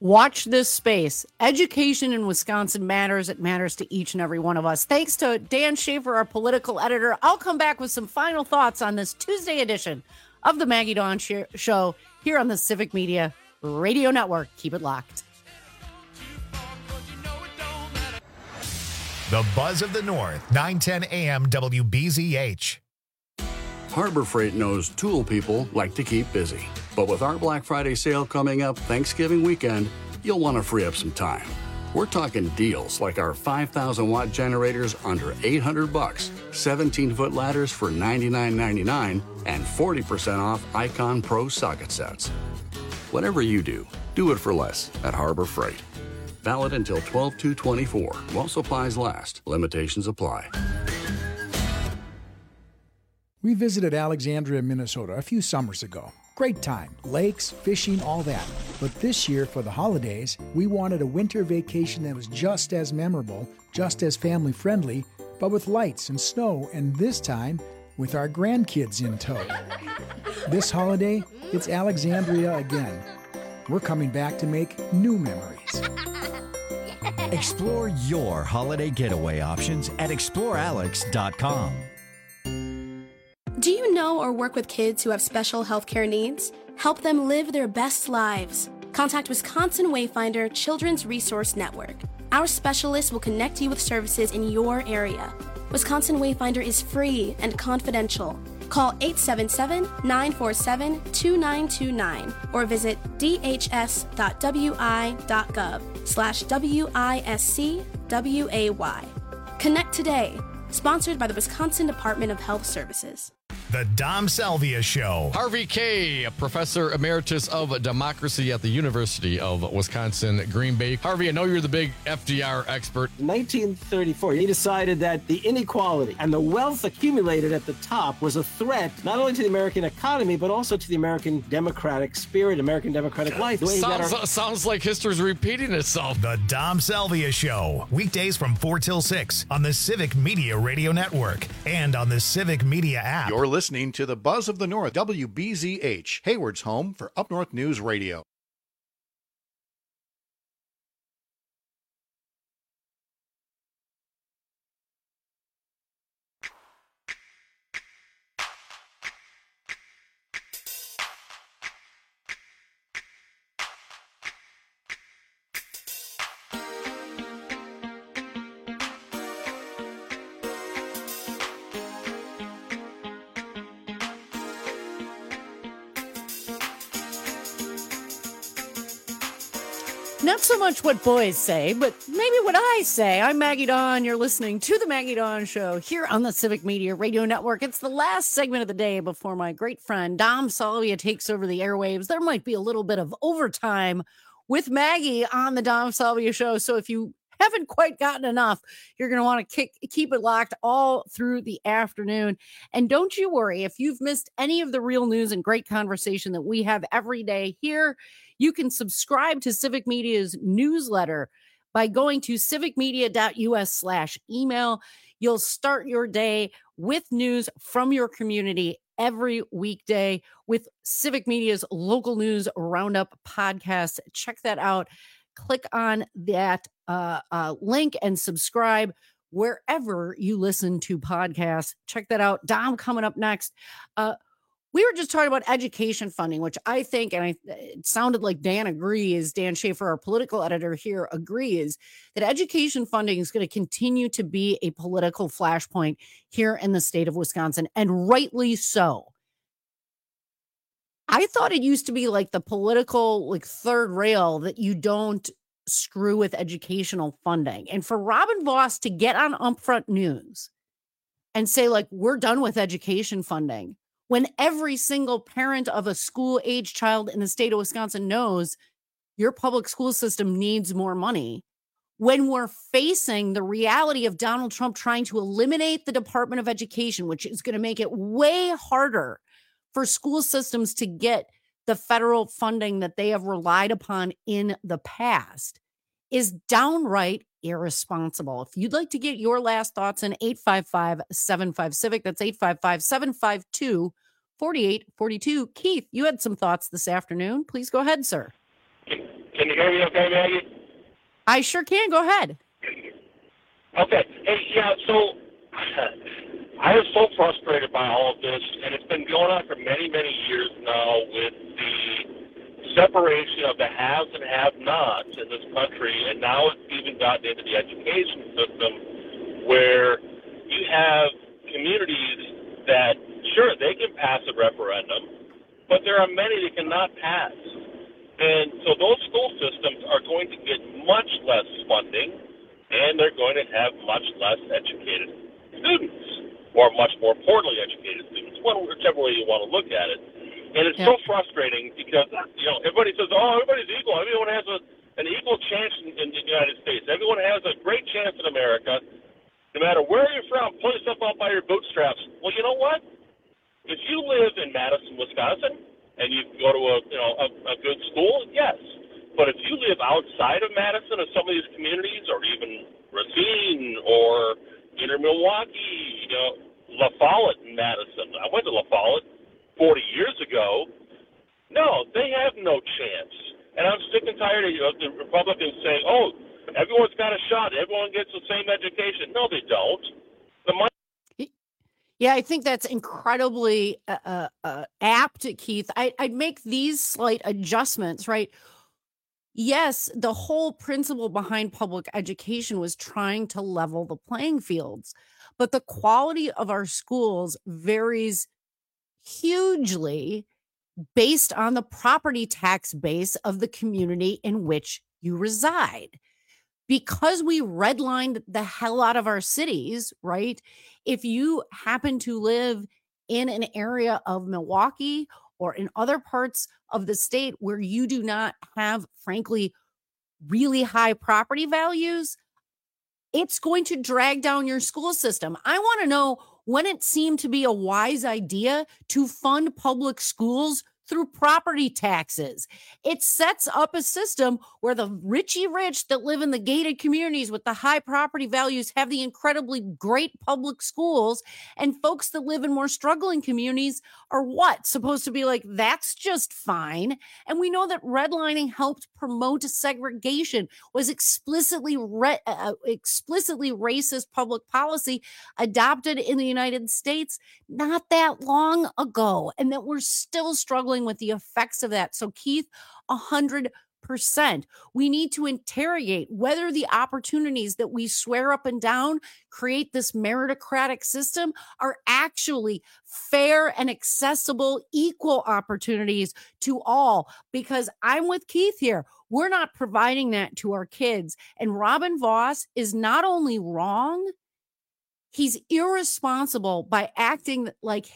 Watch this space. Education in Wisconsin matters. It matters to each and every one of us. Thanks to Dan Schaefer, our political editor. I'll come back with some final thoughts on this Tuesday edition of the Maggie Dawn Show here on the Civic Media Radio Network. Keep it locked. The Buzz of the North, 910 AM WBZH. Harbor Freight knows tool people like to keep busy. But with our Black Friday sale coming up Thanksgiving weekend, you'll want to free up some time. We're talking deals like our 5,000-watt generators under $800, 17-foot ladders for $99.99, and 40% off Icon Pro socket sets. Whatever you do it for less at Harbor Freight. Valid until 12/2/24 while supplies last. Limitations apply. We visited Alexandria, Minnesota a few summers ago. Great time. Lakes, fishing, all that. But this year, for the holidays, we wanted a winter vacation that was just as memorable, just as family-friendly, but with lights and snow, and this time, with our grandkids in tow. This holiday, it's Alexandria again. We're coming back to make new memories. Explore your holiday getaway options at explorealex.com. Do you know or work with kids who have special healthcare needs? Help them live their best lives. Contact Wisconsin Wayfinder Children's Resource Network. Our specialists will connect you with services in your area. Wisconsin Wayfinder is free and confidential. Call 877-947-2929 or visit dhs.wi.gov/WISCWAY. Connect today. Sponsored by the Wisconsin Department of Health Services. The Dom Salvia Show. Harvey Kaye, Professor Emeritus of Democracy at the University of Wisconsin, Green Bay. Harvey, I know you're the big FDR expert. In 1934, he decided that the inequality and the wealth accumulated at the top was a threat not only to the American economy, but also to the American democratic spirit, American democratic life. Sounds like history's repeating itself. The Dom Salvia Show. Weekdays from 4 till 6 on the Civic Media Radio Network and on the Civic Media app. You're listening to the Buzz of the North, WBZH, Hayward's home for Up North News Radio. Not so much what boys say, but maybe what I say. I'm Maggie Dawn. You're listening to The Maggie Dawn Show here on the Civic Media Radio Network. It's the last segment of the day before my great friend Dom Salvia takes over the airwaves. There might be a little bit of overtime with Maggie on the Dom Salvia Show. So if you haven't quite gotten enough, you're going to want to keep it locked all through the afternoon. And don't you worry, if you've missed any of the real news and great conversation that we have every day here, you can subscribe to Civic Media's newsletter by going to civicmedia.us/email. You'll start your day with news from your community every weekday with Civic Media's local news roundup podcast. Check that out. Click on that link and subscribe wherever you listen to podcasts. Check that out. Dom coming up next. We were just talking about education funding, which I think, and it sounded like Dan agrees, Dan Schaefer, our political editor here, agrees that education funding is going to continue to be a political flashpoint here in the state of Wisconsin, and rightly so. I thought it used to be like the political third rail that you don't screw with educational funding. And for Robin Vos to get on Upfront News and say, we're done with education funding, when every single parent of a school-age child in the state of Wisconsin knows your public school system needs more money, when we're facing the reality of Donald Trump trying to eliminate the Department of Education, which is going to make it way harder for school systems to get the federal funding that they have relied upon in the past, is downright irresponsible. If you'd like to get your last thoughts in, 855-75-CIVIC. That's 855-752-4842. Keith, you had some thoughts this afternoon. Please go ahead, sir. Can you hear me okay, Maggie? I sure can. Go ahead. Okay. Hey, yeah, so I am so frustrated by all of this, and it's been going on for many, many years now with the separation of the haves and have-nots in this country, and now it's even gotten into the education system where you have communities that, sure, they can pass a referendum, but there are many that cannot pass. And so those school systems are going to get much less funding, and they're going to have much less educated students, or much more poorly educated students, whichever way you want to look at it. And it's so frustrating because, everybody says, oh, everybody's equal. Everyone has an equal chance in the United States. Everyone has a great chance in America. No matter where you're from, pull yourself up by your bootstraps. Well, you know what? If you live in Madison, Wisconsin, and you go to a good school, yes. But if you live outside of Madison or some of these communities, or even Racine or inner Milwaukee, La Follette in Madison. I went to La Follette 40 years ago. No, they have no chance. And I'm sick and tired of the Republicans saying, oh, everyone's got a shot. Everyone gets the same education. No, they don't. The money. Yeah, I think that's incredibly apt, Keith. I'd make these slight adjustments, right? Yes, the whole principle behind public education was trying to level the playing fields, but the quality of our schools varies hugely based on the property tax base of the community in which you reside. Because we redlined the hell out of our cities, right? If you happen to live in an area of Milwaukee or in other parts of the state where you do not have, frankly, really high property values, it's going to drag down your school system. I want to know when it seemed to be a wise idea to fund public schools through property taxes. It sets up a system where the richy rich that live in the gated communities with the high property values have the incredibly great public schools, and folks that live in more struggling communities are what? Supposed to be like, that's just fine. And we know that redlining helped promote segregation, was explicitly racist public policy adopted in the United States not that long ago, and that we're still struggling with the effects of that. So Keith, 100%. We need to interrogate whether the opportunities that we swear up and down create this meritocratic system are actually fair and accessible, equal opportunities to all. Because I'm with Keith here. We're not providing that to our kids. And Robin Vos is not only wrong, he's irresponsible by acting like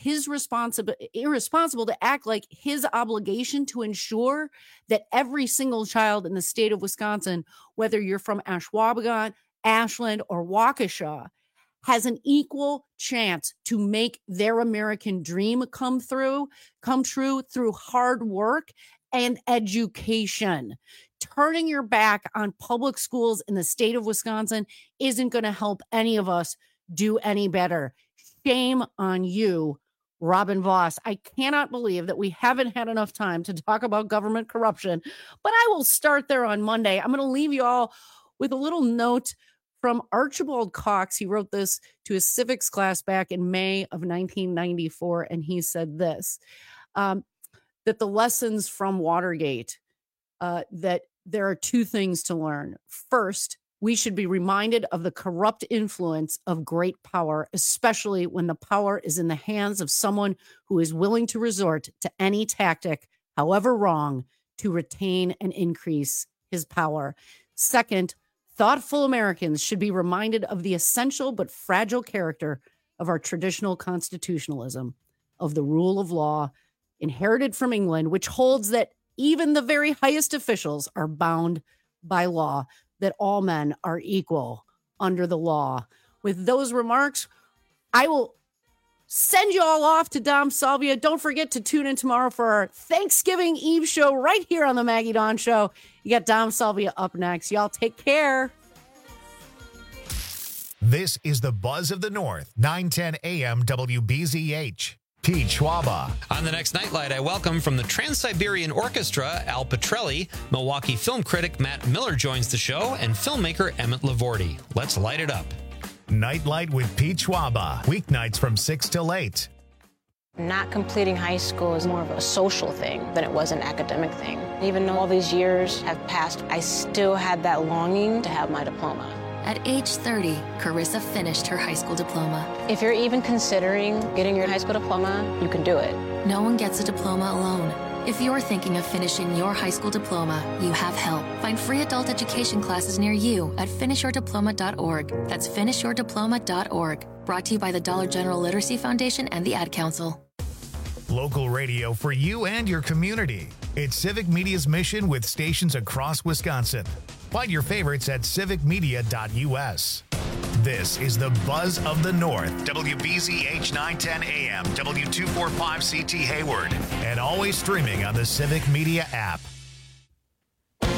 irresponsible to act like his obligation to ensure that every single child in the state of Wisconsin, whether you're from Ashwaubenon, Ashland, or Waukesha, has an equal chance to make their American dream come true through hard work and education. Turning your back on public schools in the state of Wisconsin isn't going to help any of us do any better. Shame on you, Robin Vos. I cannot believe that we haven't had enough time to talk about government corruption, but I will start there on Monday. I'm going to leave you all with a little note from Archibald Cox. He wrote this to his civics class back in May of 1994, and he said this, that the lessons from Watergate, that there are two things to learn. First, we should be reminded of the corrupt influence of great power, especially when the power is in the hands of someone who is willing to resort to any tactic, however wrong, to retain and increase his power. Second, thoughtful Americans should be reminded of the essential but fragile character of our traditional constitutionalism, of the rule of law inherited from England, which holds that even the very highest officials are bound by law, that all men are equal under the law. With those remarks, I will send you all off to Dom Salvia. Don't forget to tune in tomorrow for our Thanksgiving Eve show right here on the Maggie Dawn Show. You got Dom Salvia up next. Y'all take care. This is the Buzz of the North, 910 AM WBZH. Pete Schwaba. On the next Nightlight, I welcome from the Trans-Siberian Orchestra, Al Petrelli. Milwaukee film critic Matt Miller joins the show, and filmmaker Emmett Lavorti. Let's light it up. Nightlight with Pete Schwaba. Weeknights from 6 till 8. Not completing high school is more of a social thing than it was an academic thing. Even though all these years have passed, I still had that longing to have my diploma. At age 30, Carissa finished her high school diploma. If you're even considering getting your high school diploma, you can do it. No one gets a diploma alone. If you're thinking of finishing your high school diploma, you have help. Find free adult education classes near you at finishyourdiploma.org. That's finishyourdiploma.org. Brought to you by the Dollar General Literacy Foundation and the Ad Council. Local radio for you and your community. It's Civic Media's mission with stations across Wisconsin. Find your favorites at civicmedia.us. This is the Buzz of the North, WBZH 910 AM, W245CT Hayward, and always streaming on the Civic Media app.